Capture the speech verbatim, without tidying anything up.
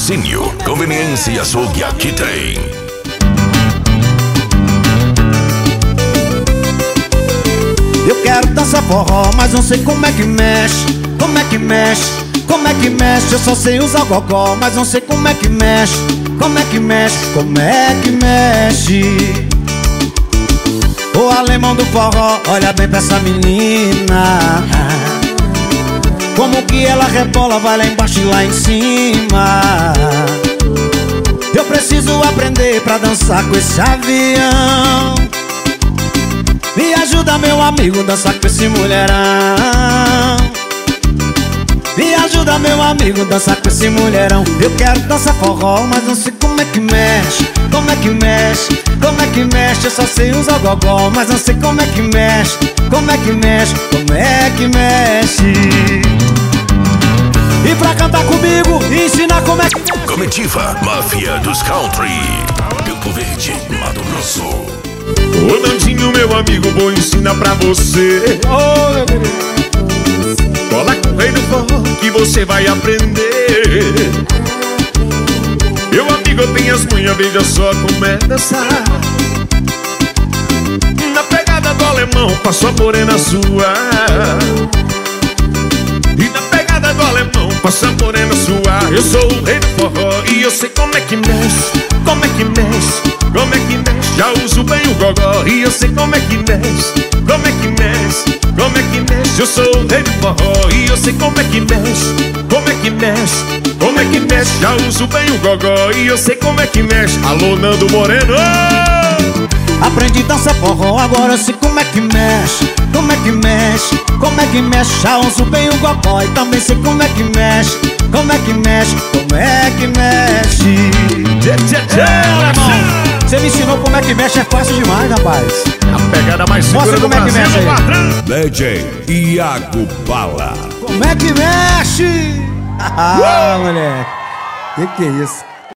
Patrocínio Conveniência Açougue aqui tem. Eu quero dançar forró, mas não sei como é que mexe. Como é que mexe, como é que mexe. Eu só sei usar gogó, mas não sei como é que mexe. Como é que mexe, como é que mexe. O alemão do forró, olha bem pra essa menina. Como que ela rebola, vai lá embaixo e lá em cima. Eu preciso aprender pra dançar com esse avião. Me ajuda, meu amigo, dançar com esse mulherão. Me ajuda, meu amigo, dançar com esse mulherão. Eu quero dançar forró, mas não sei como é que mexe. Como é que mexe, como é que mexe. Eu só sei usar gogó, mas não sei como é que mexe. Como é que mexe, como é que mexe. E pra cantar comigo, ensinar como é que mexe. Comitiva Máfia dos Country, Campo Verde, Mato Grosso. Ô Nandinho, meu amigo, vou ensinar pra você. Oh, meu querido. Cola com o rei do forró que você vai aprender. Meu amigo, eu tenho as manhas, veja só como é dançar. Na pegada do alemão, passo a morena sua. E na pegada do alemão, passo a morena sua. Eu sou o rei do forró e eu sei como é que mexe. Como é que mexe, como é que mexe. Já uso bem o gogó e eu sei como é que mexe. Como é que mexe, como é que mexe. Eu sou o rei do forró e eu sei como é que mexe. Como é que mexe, como é que mexe. Já uso bem o gogó e eu sei como é que mexe. Alô, Nando Moreno. Aprendi a dançar forró, agora eu sei como é que mexe. Como é que mexe, como é que mexe. Já uso bem o gogó e também sei como é que mexe. Como é que mexe, como é que mexe. Tchê, tchê, tchê, irmão, você me ensinou como é que mexe, é fácil demais, rapaz. A pegada mais segura. Mostra do como é que Brasil, mexe aí. patrão. D J Iago Bala. Como é que mexe? Ah, moleque, que que é isso?